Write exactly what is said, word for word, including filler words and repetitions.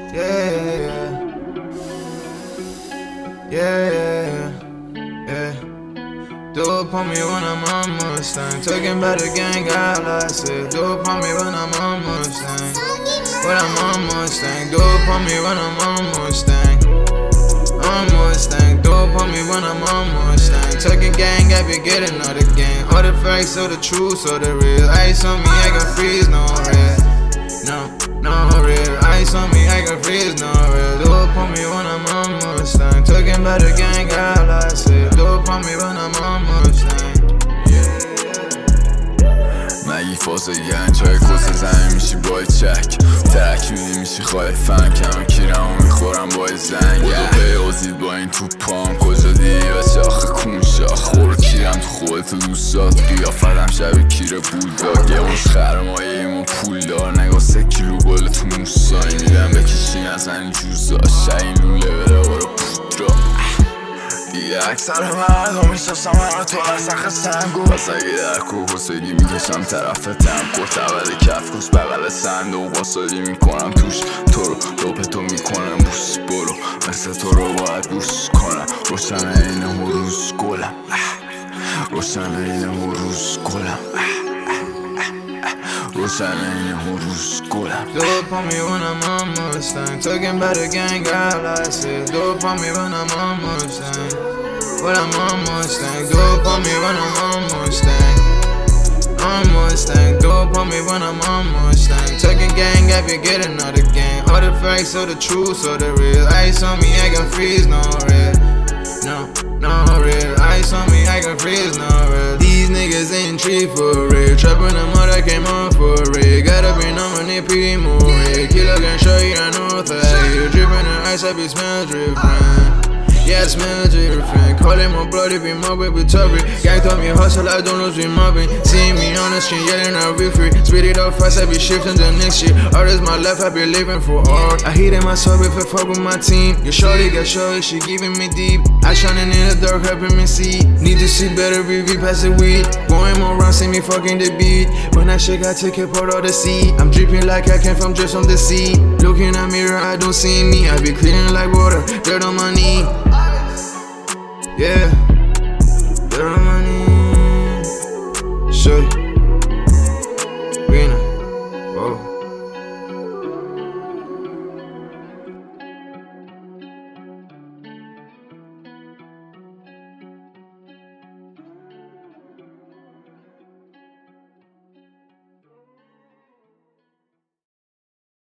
Yeah, yeah, yeah, yeah. Do it for me when I'm on Mustang. Talking about the gang, I like it. Do it for me when I'm on Mustang. When I'm on Mustang. Do it for me when I'm on Mustang. On Mustang. Do it for me when I'm on Mustang. Talking gang, I be getting another gang. All the facts, so the truth, so the real. Ice on me, I can freeze, no red. No, no real. Ice on me, I can freeze, no real. Do it for me when I'm on Mustang. Talking about the gang, I like it. Do it for me when I'm on Mustang. مگی فاز گنجای کس زمین میشی با چک ترک میدی میشی خواهی فن کم کیرم و میخورم با زنگ بودو پیازید با این توپام کجا دیدی بچه آخه کونشا خور کیرم تو خودت دوستات قیافتم شب کیر بولدار یه مش خرمایه ما پول دار نگاه سه کیلو گل تو موسایی میدم بکشین از این جوزا شاین لوله بره برو پودرا دیگه اکثر مردم میشناسم من تو اصخ سنگو بس اگه در کوکوسگی میکشم طرفتم کرت اول کف کس بغل صندوق واسادی میکنم توش تو رو لپتو میکنم بوس برو مثل تو رو باید بوس کنم روشن این هروز گلم روشن این هروز گلم روشن این هروز گلم Do it for me when I'm on Mustang. Talking about the gang, I like it. Do it for me when I'm on Mustang. When I'm on Mustang. Do it for me when I'm on Mustang. On Mustang. Do it for me when I'm on Mustang. Talking gang, I be getting another gang. All the facts, so the truth, so the real. Ice on me, I can freeze, no red. No, no real. Ice on me, I can freeze, no real. These niggas ain't treat for real. Trapping them all, I came on for real. Gotta be no money, primo real. Killer can show you I know that. You dripping the ice, I be smell dripping. Yeah, it smells different. Call it my blood, it be my baby topic. Gang told me hustle, I don't lose me mobbing. Seeing me on the screen, yelling out be free. Speed it up fast, I be shifting the next shit. All this my life, I be living for art. I hit in my soul if I fuck with my team. Your shorty got shorty, she giving me deep. I shining in the dark, helping me see. Need to see better, review past the weed. Going more around, see me fucking the beat. When I shake, I take a part of the sea. I'm dripping like I came from just on the sea. Looking at mirror, I don't see me. I be cleaning like water, dirt on my knee. Yeah, dirt on my knee. Sure.